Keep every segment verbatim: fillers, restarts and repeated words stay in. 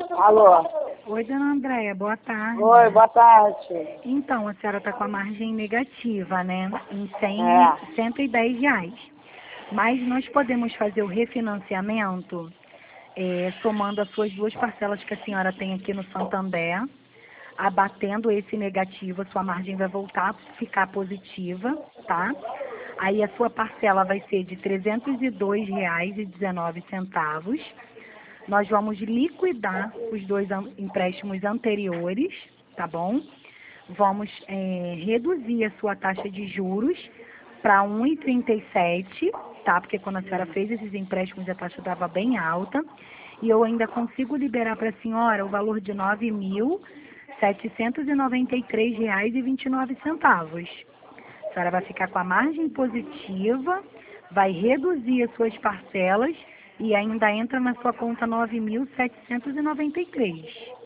Alô? Oi, dona Andréia, boa tarde. Oi, boa tarde. Então, a senhora está com a margem negativa, né? Em cem, É. cento e dez reais. Mas nós podemos fazer o refinanciamento, é, somando as suas duas parcelas que a senhora tem aqui no Santander, abatendo esse negativo, a sua margem vai voltar a ficar positiva, tá? Aí a sua parcela vai ser de trezentos e dois reais e dezenove centavos. Nós vamos liquidar os dois an- empréstimos anteriores, tá bom? Vamos é, reduzir a sua taxa de juros para um vírgula trinta e sete, tá? Porque quando a senhora fez esses empréstimos a taxa estava bem alta. E eu ainda consigo liberar para a senhora o valor de nove mil setecentos e noventa e três reais e vinte e nove centavos. A senhora vai ficar com a margem positiva, vai reduzir as suas parcelas e ainda entra na sua conta nove mil setecentos e noventa e três.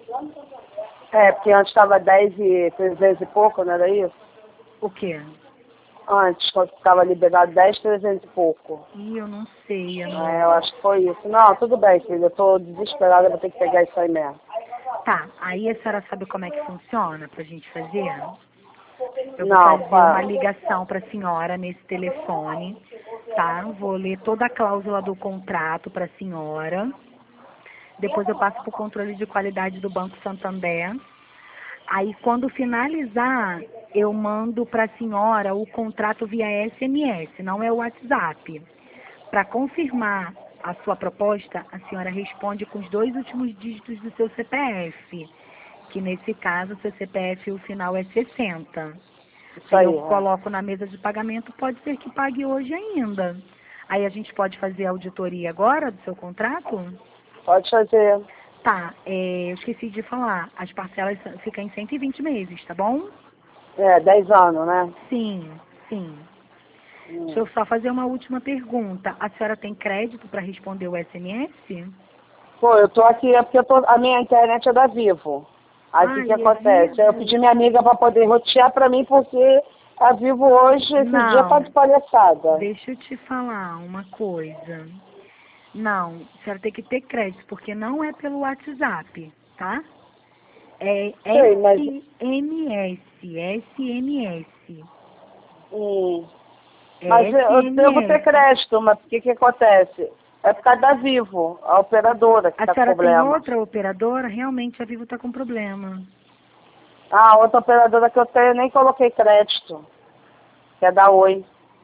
É, porque antes estava dez e trezentos e pouco, não era isso? O quê? Antes, quando estava liberado dez, trezentos e pouco. Ih, eu não sei, É, amor. eu acho que foi isso. Não, tudo bem, filha. Eu tô desesperada, vou ter que pegar isso aí mesmo. Tá, aí a senhora sabe como é que funciona pra gente fazer? Eu vou Não, fazer fala. uma ligação pra senhora nesse telefone, tá? Vou ler toda a cláusula do contrato pra senhora. Depois eu passo pro controle de qualidade do Banco Santander. Aí, quando finalizar, eu mando para a senhora o contrato via S M S, não é o WhatsApp. Para confirmar a sua proposta, a senhora responde com os dois últimos dígitos do seu C P F, que nesse caso, seu C P F, o final é sessenta. Isso Aí aí. eu é. coloco na mesa de pagamento, pode ser que pague hoje ainda. Aí a gente pode fazer a auditoria agora do seu contrato? Pode fazer. Tá, é, eu esqueci de falar, as parcelas ficam em cento e vinte meses, tá bom? É, dez anos, né? Sim, sim. Hum. Deixa eu só fazer uma última pergunta. A senhora tem crédito para responder o S M S? Pô, eu tô aqui, é porque eu tô, a minha internet é da Vivo. Aí o que Ai, que é acontece? Aí eu Vivo? pedi minha amiga para poder rotear para mim, porque a Vivo hoje, esse dia tá Não, de palhaçada. deixa eu te falar uma coisa. Não, a senhora tem que ter crédito, porque não é pelo WhatsApp, tá? É Sei, mas... S M S, S M S. Hum, É mas eu, eu devo ter S M S. crédito, mas o que que acontece? É por causa da Vivo, a operadora que A tá com senhora tem problema. outra operadora? Realmente a Vivo está com problema. Ah, outra operadora que eu tenho, eu nem coloquei crédito, que é da Oi.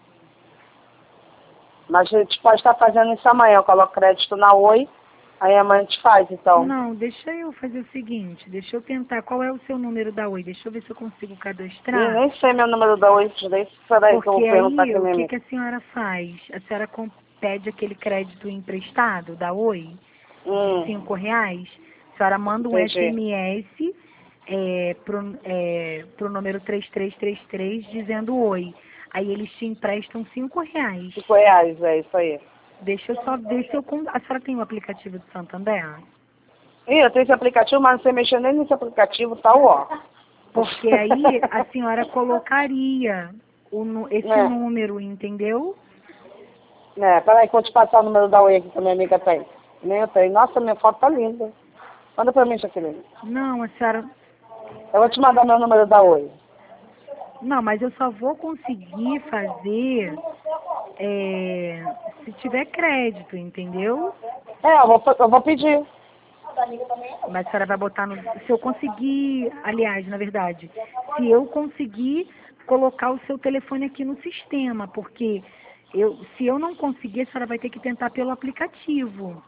Mas a gente pode estar fazendo isso amanhã, eu coloco crédito na Oi, aí amanhã a gente faz, então. Não, deixa eu fazer o seguinte, deixa eu tentar. Qual é o seu número da Oi? Deixa eu ver se eu consigo Ih, cadastrar. nem sei meu número da Oi direito, peraí que eu Porque vou perguntar aí, aqui o minha que, amiga. que a senhora faz? A senhora com- pede aquele crédito emprestado da Oi, de Hum, cinco reais. A senhora manda um entendi. S M S é, pro, é, pro número três três três três dizendo Oi. Aí eles te emprestam cinco reais. Cinco reais, é isso aí. Deixa eu só ver se eu... con- A senhora tem o aplicativo do Santander? Ih, eu tenho esse aplicativo, mas não sei mexer nem nesse aplicativo, tá ó. Porque aí a senhora colocaria o, nu- esse É. número, entendeu? É, peraí que eu vou te passar o número da Oi aqui que a minha amiga tem. Nem eu tenho. Nossa, minha foto tá linda. Manda pra mim, Jaqueline. Não, a senhora... Eu vou te mandar meu número da Oi. Não, mas eu só vou conseguir fazer é, se tiver crédito, entendeu? É, eu vou, eu vou pedir. Mas a senhora vai botar no... Se eu conseguir, aliás, na verdade, se eu conseguir colocar o seu telefone aqui no sistema, porque eu, se eu não conseguir, a senhora vai ter que tentar pelo aplicativo.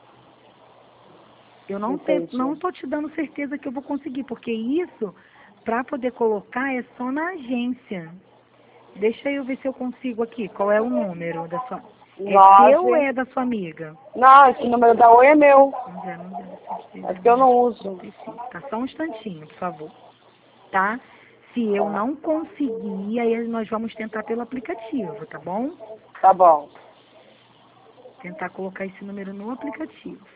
Eu não te, Entendi. não tô te dando certeza que eu vou conseguir, porque isso, para poder colocar, é só na agência. Deixa eu ver se eu consigo aqui. Qual é o número da sua... É seu ou Nove. é da sua amiga? Não, esse número da Oi é meu. um zero um zero sete três É porque eu não uso. Tá, só um instantinho, por favor. Tá? Se eu não conseguir, aí nós vamos tentar pelo aplicativo, tá bom? Tá bom. Tentar colocar esse número no aplicativo.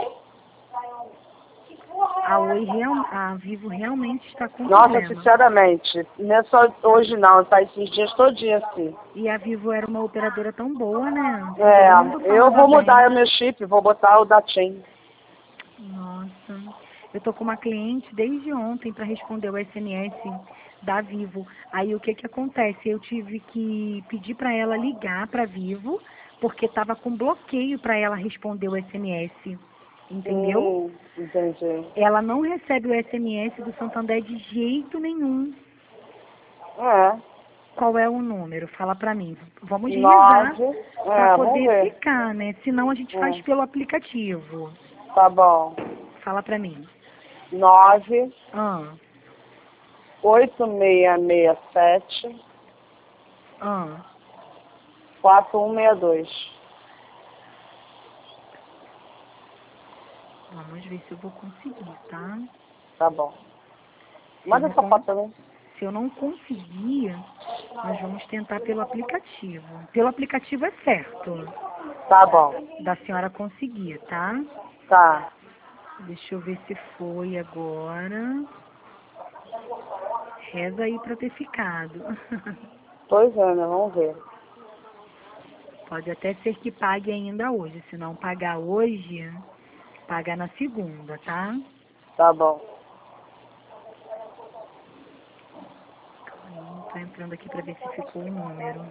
A Oi, real, a Vivo realmente está com Nossa, problema. sinceramente, não é só hoje não, tá esses dias todinhos assim. E a Vivo era uma operadora tão boa, né? É, Todo mundo eu falava vou mudar bem. o meu chip, vou botar o da TIM. Nossa. Eu tô com uma cliente desde ontem para responder o S M S da Vivo. Aí o que que acontece? Eu tive que pedir para ela ligar para Vivo, porque tava com bloqueio para ela responder o S M S. Entendeu? Hum, entendi. Ela não recebe o S M S do Santander de jeito nenhum. É. Qual é o número? Fala pra mim. Vamos rezar Nove. para É, vamos poder ver. ficar, né? Senão a gente faz É. pelo aplicativo. Tá bom. Fala pra mim. Nove, Ah, oito, seis, seis, sete, ah. quatro, um, seis, dois. Vamos ver se eu vou conseguir, tá? Tá bom. Se eu Manda não, essa con- foto também. se eu não conseguir, nós vamos tentar pelo aplicativo. Pelo aplicativo é certo Tá bom. da senhora conseguir, tá? Tá. Deixa eu ver se foi agora. Reza aí pra ter ficado. Pois é, né? Vamos ver. Pode até ser que pague ainda hoje. Se não pagar hoje, paga na segunda, tá? Tá bom. Aí, tô entrando aqui pra ver se ficou o número.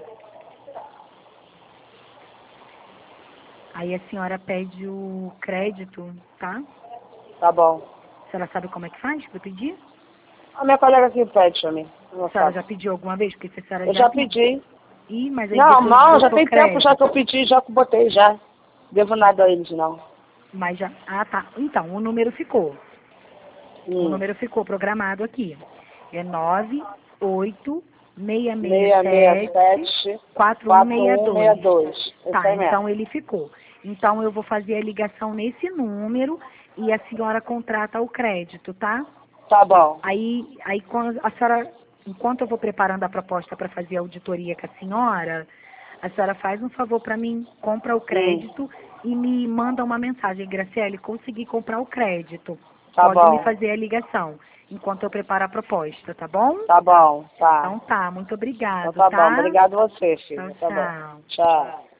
Aí a senhora pede o crédito, tá? Tá bom. A senhora sabe como é que faz pra pedir? A minha colega aqui pede pra mim. Não A senhora sabe. já pediu alguma vez? Porque se a senhora Eu já já pediu. pedi. Ih, mas aí Não, depois não, já botou tem tempo já crédito. que eu pedi, já que eu botei já. Devo nada a eles, não. Mas já. Ah, tá. Então, o número ficou. O Hum. número ficou programado aqui. É nove oito seis seis seis, seis, sete, sete, quatro um quatro, seis um, dois. seis, dois. Esse Tá, aí então mesmo. ele ficou. Então eu vou fazer a ligação nesse número e a senhora contrata o crédito, tá? Tá bom. Aí, aí quando a senhora, enquanto eu vou preparando a proposta para fazer a auditoria com a senhora, a senhora faz um favor para mim, compra o crédito e me manda uma mensagem. Graciele, consegui comprar o crédito. Tá Pode me bom. fazer a ligação enquanto eu preparo a proposta, tá bom? Tá bom, tá. Então tá, muito Então obrigado, tá bom. tá? Obrigado a você, Tchau, filha. Tá bom. tchau. Tchau.